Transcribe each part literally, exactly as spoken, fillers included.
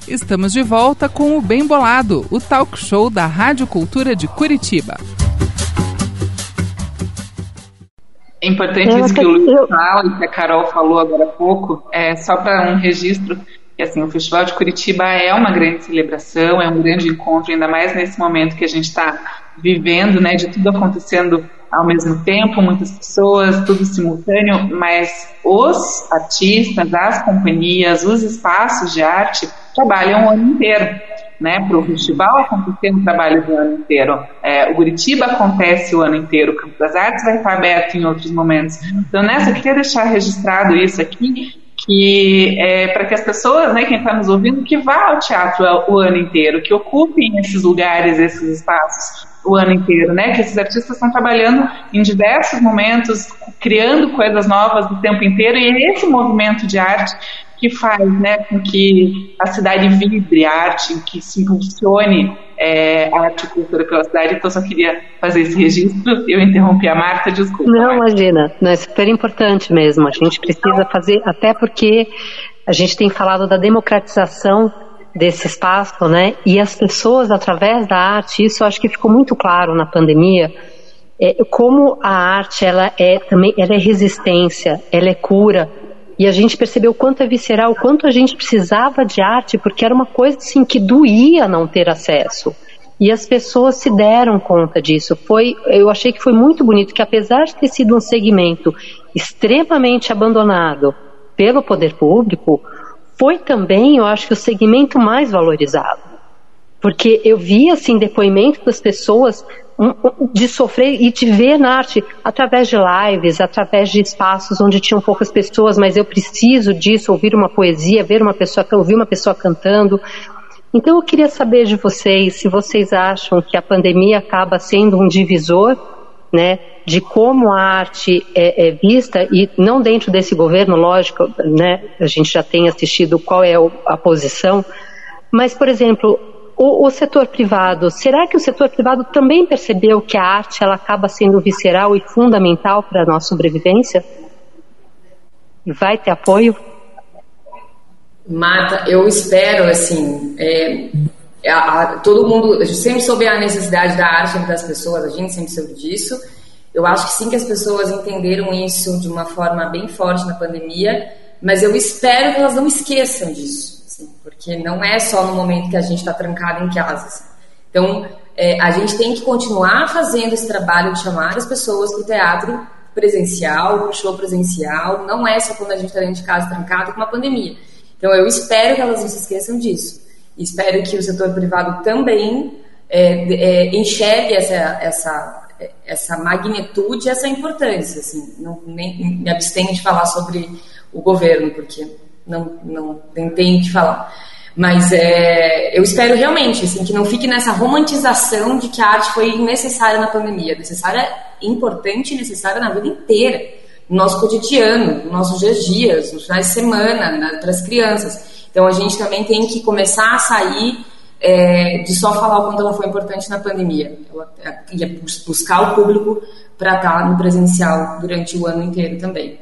Estamos de volta com o Bem Bolado, o talk show da Rádio Cultura de Curitiba. É importante isso que o Luiz fala e que a Carol falou agora há pouco, é só para um registro, que assim, o Festival de Curitiba é uma grande celebração, é um grande encontro, ainda mais nesse momento que a gente está vivendo, né, de tudo acontecendo ao mesmo tempo, muitas pessoas, tudo simultâneo, mas os artistas, as companhias, os espaços de arte trabalham o ano inteiro. Né, para o festival acontecer um trabalho do ano inteiro. É, o Curitiba acontece o ano inteiro, o Campo das Artes vai estar aberto em outros momentos. Então, nessa, eu queria deixar registrado isso aqui, que é, para que as pessoas, né, quem está nos ouvindo, que vá ao teatro o ano inteiro, que ocupem esses lugares, esses espaços o ano inteiro, né, que esses artistas estão trabalhando em diversos momentos, criando coisas novas o tempo inteiro, e é esse movimento de arte que faz, né, com que a cidade vibre a arte, que se impulsione é, a arte e cultura pela cidade. Então, eu só queria fazer esse registro. Eu interrompi a Marta, desculpa. Não, imagina, não, é super importante mesmo. A gente precisa fazer, até porque a gente tem falado da democratização desse espaço, né, e as pessoas, através da arte, isso eu acho que ficou muito claro na pandemia, é, como a arte, ela é também, ela é resistência, ela é cura. E a gente percebeu o quanto é visceral, o quanto a gente precisava de arte, porque era uma coisa assim que doía não ter acesso. E as pessoas se deram conta disso. Foi, eu achei que foi muito bonito, que apesar de ter sido um segmento extremamente abandonado pelo poder público, foi também, eu acho que o segmento mais valorizado. Porque eu vi, assim, depoimentos das pessoas de sofrer e de ver na arte através de lives, através de espaços onde tinham poucas pessoas, mas eu preciso disso, ouvir uma poesia, ver uma pessoa, ouvir uma pessoa cantando. Então eu queria saber de vocês, se vocês acham que a pandemia acaba sendo um divisor, né, de como a arte é, é vista, e não dentro desse governo, lógico, né, a gente já tem assistido qual é a posição, mas, por exemplo, O, o setor privado, será que o setor privado também percebeu que a arte ela acaba sendo visceral e fundamental para a nossa sobrevivência? Vai ter apoio? Marta, eu espero, assim, é, a, a, todo mundo, a gente sempre soube a necessidade da arte entre as pessoas, a gente sempre soube disso. Eu acho que sim que as pessoas entenderam isso de uma forma bem forte na pandemia, mas eu espero que elas não esqueçam disso. Porque não é só no momento que a gente está trancado em casa. Assim. Então, é, a gente tem que continuar fazendo esse trabalho de chamar as pessoas para o teatro presencial, para o show presencial. Não é só quando a gente está dentro de casa trancado com uma pandemia. Então, eu espero que elas não se esqueçam disso. E espero que o setor privado também é, é, enxergue essa, essa, essa magnitude, essa importância. Assim. Não, nem, me abstenho de falar sobre o governo, porque... Não, não, nem tenho que falar. Mas é, eu espero realmente assim, que não fique nessa romantização de que a arte foi necessária na pandemia. Necessária, importante e necessária na vida inteira. No nosso cotidiano, nos nossos dias a dias, nos finais de semana, para as crianças. Então a gente também tem que começar a sair é, de só falar o quanto ela foi importante na pandemia. E buscar o público para estar no presencial durante o ano inteiro também.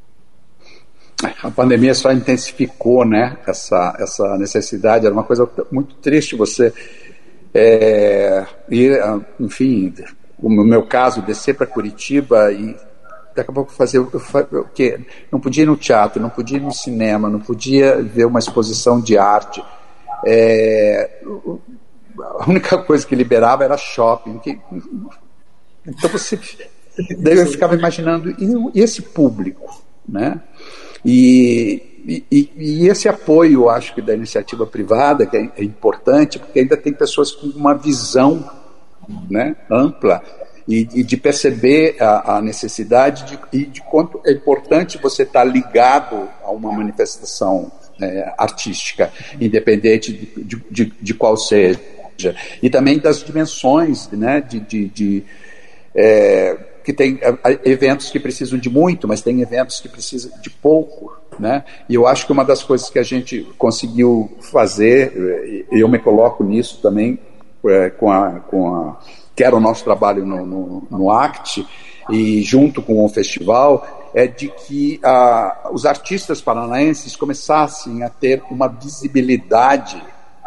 A pandemia só intensificou, né, essa, essa necessidade. Era uma coisa muito triste você é, ir, enfim, no meu caso, descer para Curitiba e daqui a pouco fazer o quê? Não podia ir no teatro, não podia ir no cinema, não podia ver uma exposição de arte. É, a única coisa que liberava era shopping. Que, então você... Daí eu ficava imaginando, e esse público, né? E, e, e esse apoio, acho que da iniciativa privada, que é, é importante, porque ainda tem pessoas com uma visão, né, ampla e, e de perceber a, a necessidade de, e de quanto é importante você estar ligado a uma manifestação é, artística, independente de, de, de, de qual seja, e também das dimensões, né, de, de, de é, que tem eventos que precisam de muito, mas tem eventos que precisam de pouco, né? E eu acho que uma das coisas que a gente conseguiu fazer, e eu me coloco nisso também, é, com a, com a, que era o nosso trabalho no, no, no ACT, e junto com o festival, é de que ah, os artistas paranaenses começassem a ter uma visibilidade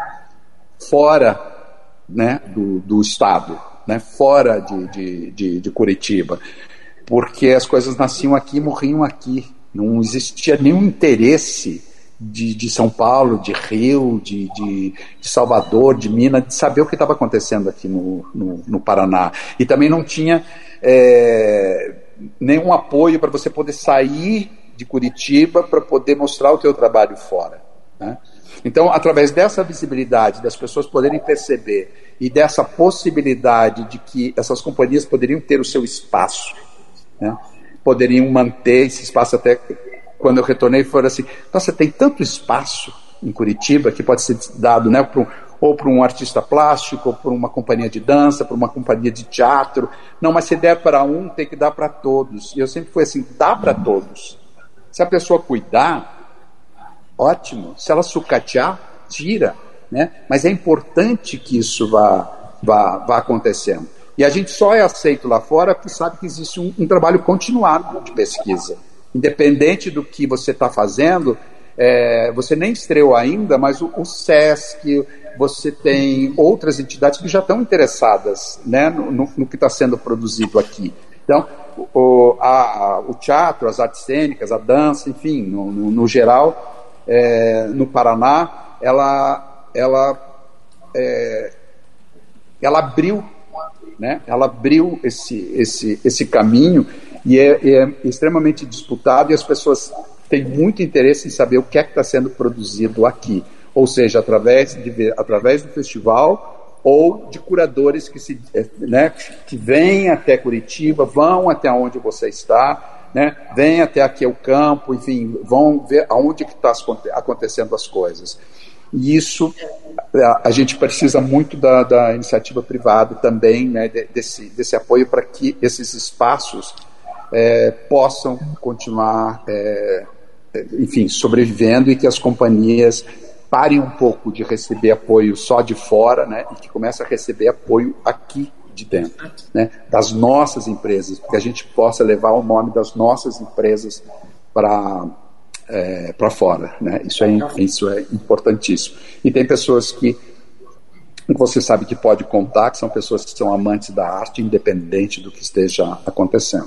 fora, né, do, do estado, né, fora de, de, de, de Curitiba, porque as coisas nasciam aqui e morriam aqui. Não existia nenhum interesse de, de São Paulo, de Rio, de, de, de Salvador, de Minas, de saber o que estava acontecendo aqui no, no, no Paraná. E também não tinha é, nenhum apoio para você poder sair de Curitiba para poder mostrar o teu trabalho fora, né? Então, através dessa visibilidade, das pessoas poderem perceber e dessa possibilidade de que essas companhias poderiam ter o seu espaço, né? Poderiam manter esse espaço. Até quando eu retornei, foram assim: nossa, tem tanto espaço em Curitiba que pode ser dado, né, para um, ou para um artista plástico, ou para uma companhia de dança, para uma companhia de teatro. Não, mas se der para um, tem que dar para todos. E eu sempre fui assim: dá para todos. Se a pessoa cuidar, ótimo. Se ela sucatear, tira, né? Mas é importante que isso vá, vá, vá acontecendo. E a gente só é aceito lá fora porque sabe que existe um, um trabalho continuado de pesquisa. Independente do que você está fazendo, é, você nem estreou ainda, mas o, o SESC, você tem outras entidades que já estão interessadas, né, no, no, no que está sendo produzido aqui. Então, o, a, a, o teatro, as artes cênicas, a dança, enfim, no, no, no geral, é, no Paraná, ela, ela, é, ela abriu, né? Ela abriu esse, esse, esse caminho e é, é extremamente disputado, e as pessoas têm muito interesse em saber o que é que está sendo produzido aqui, ou seja, através, de, através do festival ou de curadores que, se, né, que vêm até Curitiba, vão até onde você está, né, vêm até aqui ao campo, enfim, vão ver aonde que está acontecendo as coisas. E isso, a gente precisa muito da, da iniciativa privada também, né, desse, desse apoio para que esses espaços é, possam continuar, é, enfim, sobrevivendo, e que as companhias parem um pouco de receber apoio só de fora, né, e que comecem a receber apoio aqui de dentro, né, das nossas empresas, que a gente possa levar o nome das nossas empresas para... É, para fora, né? Isso é, isso é importantíssimo. E tem pessoas que você sabe que pode contar, que são pessoas que são amantes da arte, independente do que esteja acontecendo.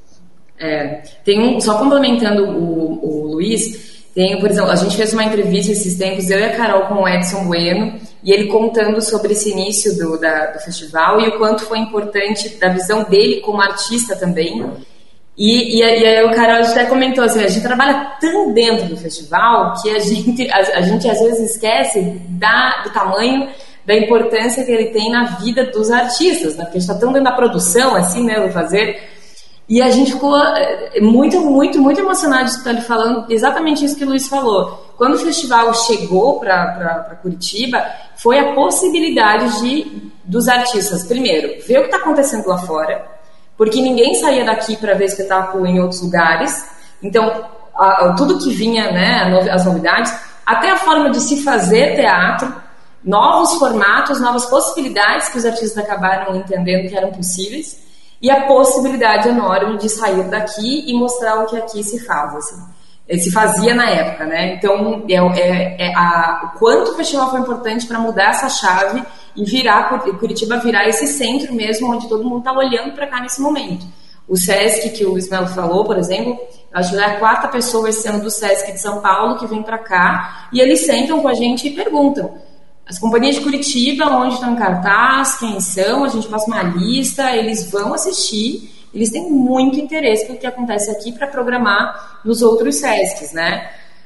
É, tem um, só complementando o, o Luiz, tem, por exemplo, a gente fez uma entrevista esses tempos, eu e a Carol, com o Edson Bueno, e ele contando sobre esse início do, da, do festival e o quanto foi importante da visão dele como artista também. E, e, e aí o Carol até comentou assim: a gente trabalha tão dentro do festival que a gente, a, a gente às vezes esquece da, do tamanho, da importância que ele tem na vida dos artistas, né? Porque a gente está tão dentro da produção, assim, né, do fazer. E a gente ficou muito, muito, muito emocionado de escutar ele falando exatamente isso que o Luiz falou. Quando o festival chegou para Curitiba, foi a possibilidade de, dos artistas, primeiro, ver o que está acontecendo lá fora, porque ninguém saía daqui para ver espetáculo em outros lugares. Então, a, a, tudo que vinha, né, as novidades, até a forma de se fazer teatro, novos formatos, novas possibilidades que os artistas acabaram entendendo que eram possíveis, e a possibilidade enorme de sair daqui e mostrar o que aqui se faz, assim, se fazia na época, né? Então, é, é, é a, o quanto o festival foi importante para mudar essa chave e virar, Curitiba virar esse centro mesmo, onde todo mundo está olhando para cá nesse momento. O SESC, que o Ismael falou, por exemplo, acho que é a quarta pessoa esse ano do SESC de São Paulo que vem para cá, e eles sentam com a gente e perguntam: as companhias de Curitiba, onde estão em cartaz, quem são, a gente passa uma lista, eles vão assistir, eles têm muito interesse pelo que acontece aqui para programar nos outros SESCs, né?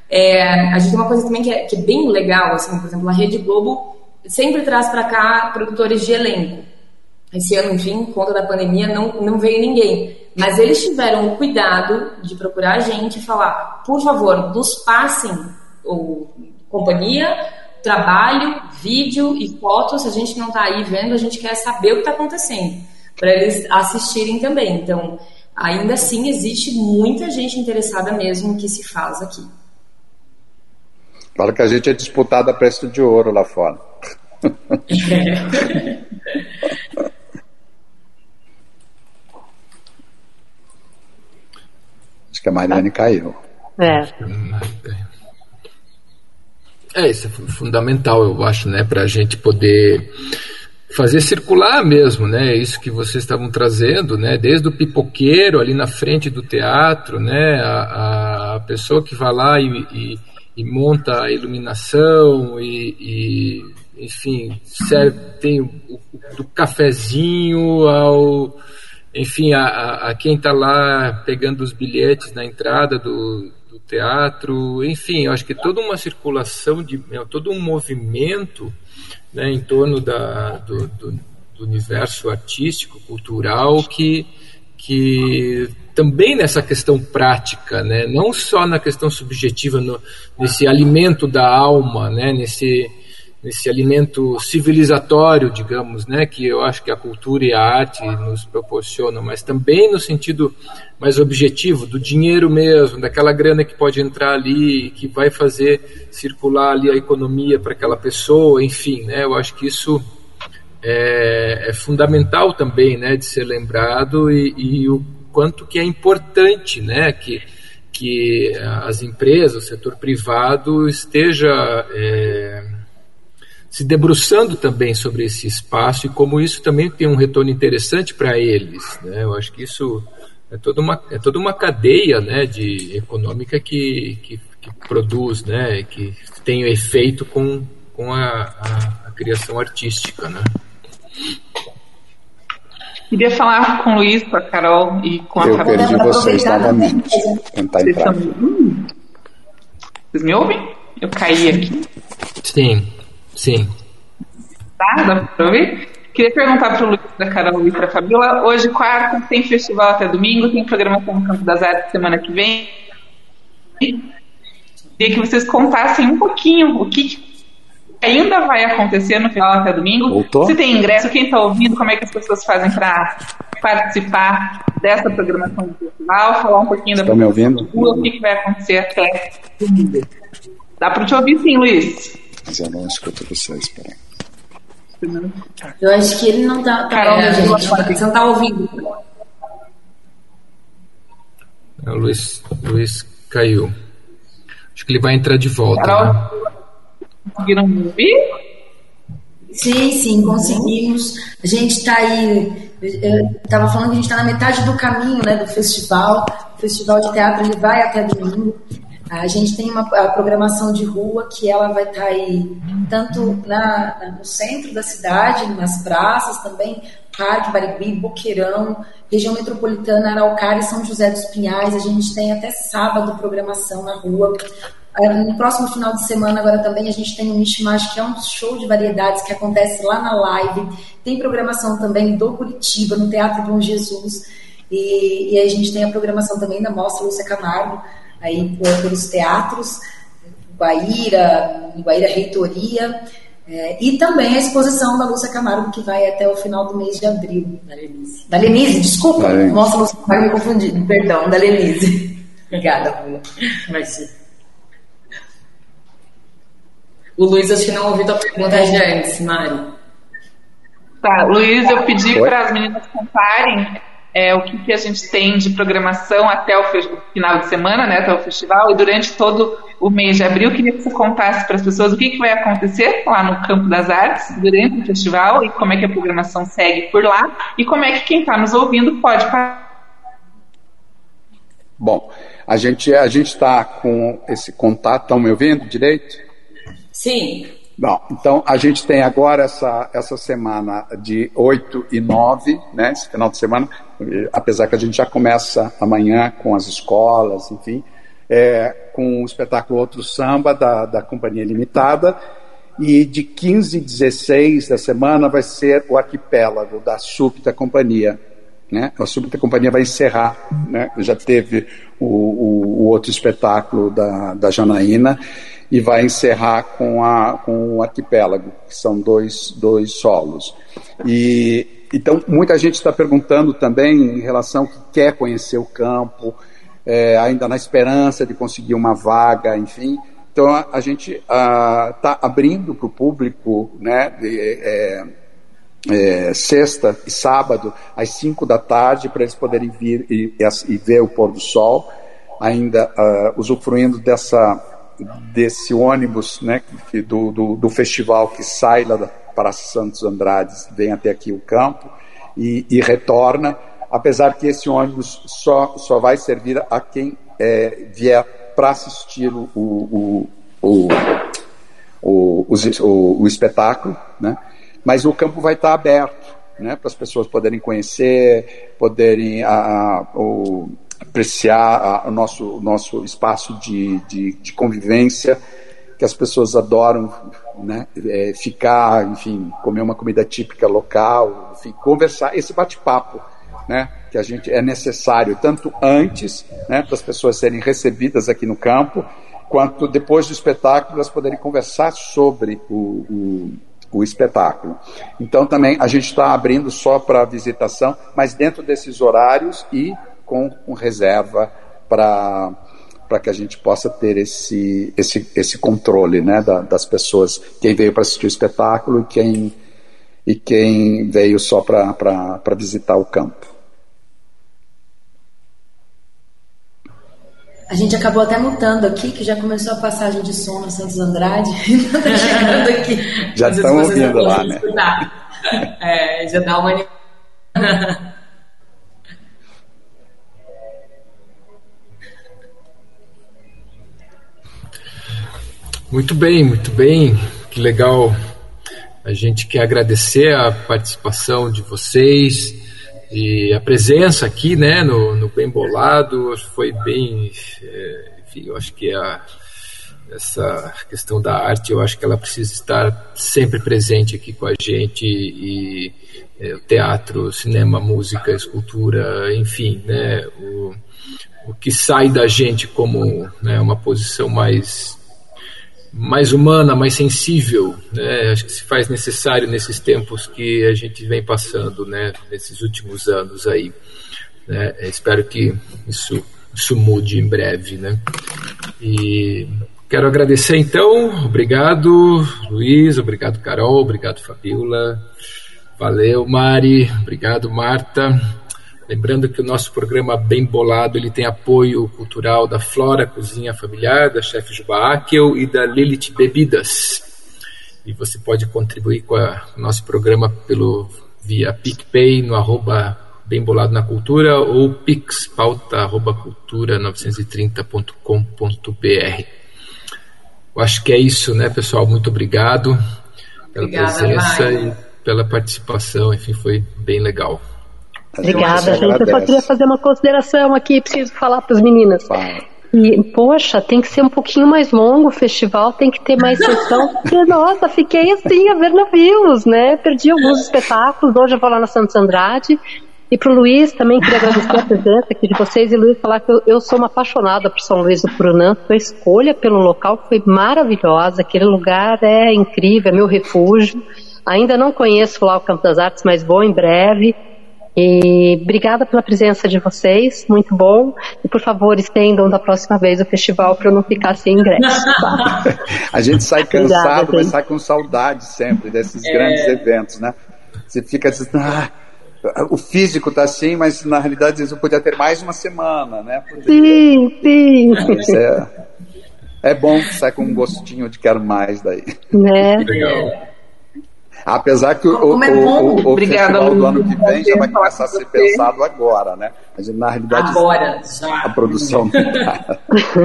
É, a gente tem uma coisa também que é, que é bem legal, assim, por exemplo, a Rede Globo sempre traz para cá produtores de elenco. Esse ano, enfim, por conta da pandemia, não, não veio ninguém. Mas eles tiveram o cuidado de procurar a gente e falar: por favor, nos passem o companhia, trabalho, vídeo e fotos. Se a gente não está aí vendo, a gente quer saber o que está acontecendo, para eles assistirem também. Então, ainda assim, existe muita gente interessada mesmo no que se faz aqui. Fala que a gente é disputado a preço de ouro lá fora. que a Mariane caiu. É. É, isso é fundamental, eu acho, né, para a gente poder fazer circular mesmo, né, isso que vocês estavam trazendo, né, desde o pipoqueiro ali na frente do teatro, né, a, a pessoa que vai lá e, e, e monta a iluminação e, e enfim, serve, tem o, o, do cafezinho ao, enfim, a, a, a quem está lá pegando os bilhetes na entrada do teatro, enfim, eu acho que toda uma circulação, de, todo um movimento, né, em torno da, do, do, do universo artístico, cultural, que, que também nessa questão prática, né, não só na questão subjetiva, no, nesse alimento da alma, né, nesse, nesse alimento civilizatório, digamos, né, que eu acho que a cultura e a arte nos proporcionam, mas também no sentido mais objetivo, do dinheiro mesmo, daquela grana que pode entrar ali, que vai fazer circular ali a economia para aquela pessoa, enfim, né, eu acho que isso é, é fundamental também, né, de ser lembrado e, e o quanto que é importante, né, que, que as empresas, o setor privado esteja é, se debruçando também sobre esse espaço e como isso também tem um retorno interessante para eles, né, eu acho que isso é toda uma, é toda uma cadeia, né, de econômica que, que, que produz, né, que tem efeito com, com a, a, a criação artística, né. Queria falar com o Luiz, com a Carol e com a Eu Carol. perdi vocês novamente. Tentar Vocês, entrar. estão... hum. Vocês me ouvem? Eu caí aqui. Sim, sim. Tá? Dá pra ouvir? Queria perguntar para o Luiz, da Carol e para a Fabiola. Hoje, quarta, tem festival até domingo, tem programação no Campo das Artes semana que vem. Queria que vocês contassem um pouquinho o que ainda vai acontecer no final até domingo. Voltou? Se tem ingresso, quem está ouvindo, como é que as pessoas fazem para participar dessa programação do festival, falar um pouquinho da Estão me ouvindo? o que, que vai acontecer até domingo. Dá para te ouvir sim, Luiz. Mas eu não escuto vocês, peraí. Eu acho que ele não tá. Carol, é, gente, você não tá ouvindo. O Luiz, Luiz caiu. Acho que ele vai entrar de volta. Carol, né? conseguiram me ouvir? Sim, sim, conseguimos. A gente está aí. Eu estava falando que a gente está na metade do caminho, né, do festival. O festival de teatro ele vai até domingo. A gente tem uma a programação de rua que ela vai estar aí tanto na, na, no centro da cidade, nas praças também, Parque, Barigui, Boqueirão, região metropolitana, Araucária e São José dos Pinhais. A gente tem até sábado programação na rua. No próximo final de semana agora também a gente tem o Mishmash, que é um show de variedades que acontece lá na Live. Tem programação também do Curitiba, no Teatro Bom Jesus. E, e aí a gente tem a programação também da Mostra Lúcia Camargo, aí pelos teatros, Guaíra, Guaíra Reitoria, é, e também a exposição da Lúcia Camargo, que vai até o final do mês de abril. Da Lenise. Da Lenise, desculpa. Lenise. Nossa, Lúcia Camargo, me confundi. Perdão, da Lenise. Obrigada, Lula. Mas... O Luiz, acho que não ouviu a pergunta de antes, Mari. Tá, Luiz, eu pedi para as meninas contarem é, o que, que a gente tem de programação até o, fe- o final de semana, né, até o festival, e durante todo o mês de abril. Queria que você contasse para as pessoas o que, que vai acontecer lá no Campo das Artes durante o festival e como é que a programação segue por lá e como é que quem está nos ouvindo pode participar. Bom, a gente a gente está com esse contato, estão me ouvindo direito? Sim. Bom, então a gente tem agora essa, essa semana de oito e nove, né, esse final de semana, apesar que a gente já começa amanhã com as escolas, enfim, é, com o espetáculo Outro Samba da, da Companhia Limitada, e de quinze e dezesseis da semana vai ser o Arquipélago da Súbita Companhia. Né? A Súbita Companhia vai encerrar, né? Já teve o, o, o outro espetáculo da, da Janaína, e vai encerrar com, a, com o Arquipélago, que são dois, dois solos. E, então, muita gente está perguntando também em relação que quer conhecer o campo, é, ainda na esperança de conseguir uma vaga, enfim. Então, a, a gente está abrindo para o público, né, de, é, é, sexta e sábado, às cinco da tarde, para eles poderem vir e, e, e ver o pôr do sol. ainda uh, usufruindo dessa, desse ônibus, né, que, do, do, do festival que sai lá da Praça Santos Andrade, vem até aqui o campo e, e retorna, apesar que esse ônibus só, só vai servir a quem é, vier para assistir o, o, o, o, o, o, o espetáculo, né? Mas o campo vai estar aberto, né, para as pessoas poderem conhecer, poderem a, a, o, apreciar a, o nosso, nosso espaço de, de, de convivência, que as pessoas adoram, né, é, ficar, enfim, comer uma comida típica local, enfim, conversar, esse bate-papo, né, que a gente é necessário tanto antes, né, para as pessoas serem recebidas aqui no campo, quanto depois do espetáculo elas poderem conversar sobre o, o o espetáculo. Então também a gente está abrindo só para visitação, mas dentro desses horários e com, com reserva para para que a gente possa ter esse, esse, esse controle, né, da, das pessoas, quem veio para assistir o espetáculo e quem, e quem veio só para visitar o campo. A gente acabou até mutando aqui, que já começou a passagem de som no Santos Andrade. Então tá chegando aqui. Já estão ouvindo lá, né? É, já dá uma... Muito bem, muito bem. Que legal. A gente quer agradecer a participação de vocês e a presença aqui, né, no, no Bem Bolado. Foi bem, é, enfim, eu acho que a, essa questão da arte, eu acho que ela precisa estar sempre presente aqui com a gente, e é, o teatro, cinema, música, escultura, enfim, né, o, o que sai da gente como, né, uma posição mais mais humana, mais sensível, né? Acho que se faz necessário nesses tempos que a gente vem passando, né? Nesses últimos anos aí, né? Espero que isso, isso mude em breve, né? E quero agradecer então, obrigado Luiz, obrigado Carol, obrigado Fabiola, valeu Mari, obrigado Marta. Lembrando que o nosso programa Bem Bolado, ele tem apoio cultural da Flora Cozinha Familiar, da Chefe Juba Akel e da Lilith Bebidas. E você pode contribuir com a, o nosso programa pelo, via PicPay, no arroba Bem Bolado na Cultura, ou pix, pauta, arroba cultura novecentos e trinta ponto com ponto br. Eu acho que é isso, né, pessoal? Muito obrigado pela Obrigada, presença Maia. E pela participação. Enfim, foi bem legal. Obrigada, gente. Eu só queria fazer uma consideração aqui, preciso falar para as meninas. E, poxa, tem que ser um pouquinho mais longo o festival, tem que ter mais sessão, porque, nossa, fiquei assim a ver navios, né? Perdi alguns espetáculos, hoje eu vou lá na Santos Andrade. E pro Luiz também queria agradecer a presença aqui de vocês, e Luiz falar que eu, eu sou uma apaixonada por São Luís do Purunã, a escolha pelo local foi maravilhosa, aquele lugar é incrível, é meu refúgio. Ainda não conheço lá o Campo das Artes, mas vou em breve. E obrigada pela presença de vocês, muito bom. E por favor, estendam da próxima vez o festival para eu não ficar sem ingresso. Tá? A gente sai cansado, obrigada, mas sai com saudade sempre desses é. grandes eventos, né? Você fica dizendo, ah, o físico tá assim, mas na realidade às vezes eu podia ter mais uma semana, né? Podia... Sim, sim. É, é bom sair com um gostinho de quero mais daí. Né? Legal. Apesar que o, o, é o, o festival do ano que vem já vai começar a ser pensado agora, né? Mas na realidade agora, já. A produção não tá.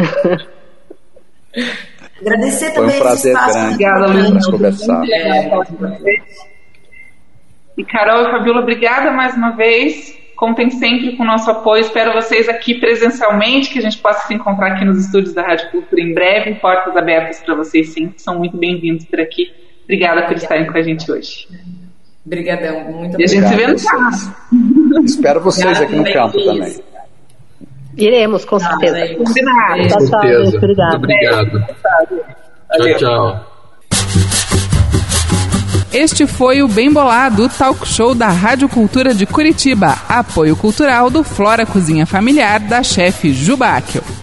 Agradecer Foi também um prazer esse espaço. grande. Obrigada, Luiz. Conversar. É. E Carol e Fabiola, obrigada mais uma vez. Contem sempre com o nosso apoio. Espero vocês aqui presencialmente, que a gente possa se encontrar aqui nos estúdios da Rádio Cultura em breve. Portas abertas para vocês sempre. São muito bem-vindos por aqui. Obrigada por estarem com a gente hoje. Obrigadão, muito obrigada. E a gente se vê no campo. Espero vocês aqui no campo também. Iremos, com certeza. Ah, com certeza. Tchau, obrigado. Obrigado. Tchau, tchau. Este foi o Bem Bolado, o talk show da Rádio Cultura de Curitiba. Apoio cultural do Flora Cozinha Familiar, da Chefe Juba Akel.